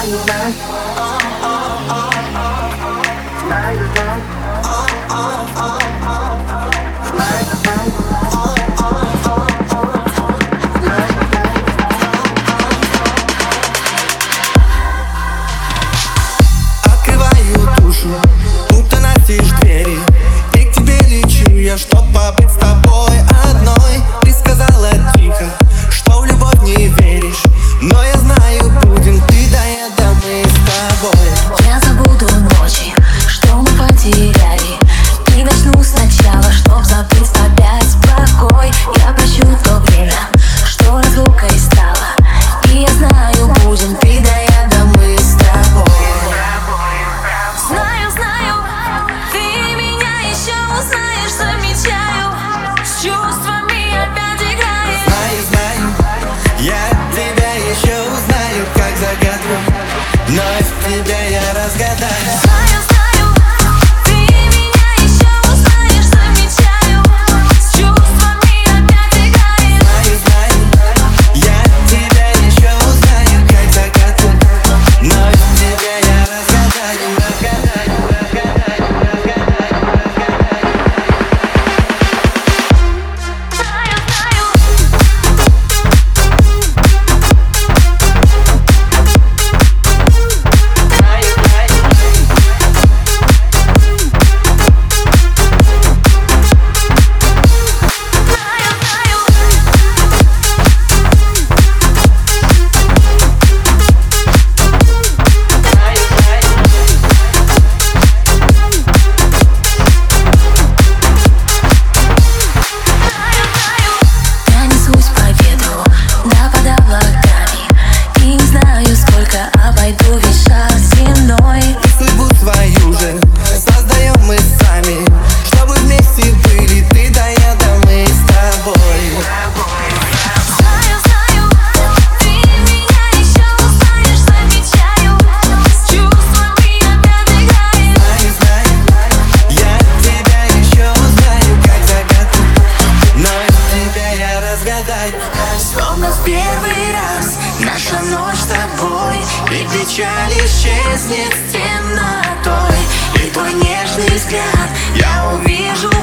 Открываю душу, будто настежь двери, и к тебе лечу я, чтоб побыть с тобой одной. Ты сказала тихо, что в любовь не веришь, но я знаю, будем ты да я, да мы с тобой. Я забуду ночи, что мы потеряли, и начну сначала, чтоб забыть опять покой. Я прощу то время, что разлукой стало, и я знаю, будем ты да я, да мы с тобой. Знаю, знаю, ты меня еще узнаешь, замечаю, с чувствами опять играешь. Знаю, знаю, я тебя еще узнаю, как загадку, но тебя я разгадаю. Знаю, знаю, ты меня еще узнаешь, замечаю, с чувствами опять играешь. Знаю, знаю, я тебя еще узнаю, как загадку, но тебя я разгадаю. Обойду весь шар земной. И судьбу свою же создаем мы сами, чтобы вместе были ты да я, да мы с тобой. Знаю, знаю, ты меня еще узнаешь, замечаю, с чувствами опять играешь. Знаю, знаю, я тебя еще узнаю, как загадку, но тебя я разгадаю. Словно в первый раз наша ночь с тобой, и печаль исчезнет с темнотой, и твой нежный взгляд я увижу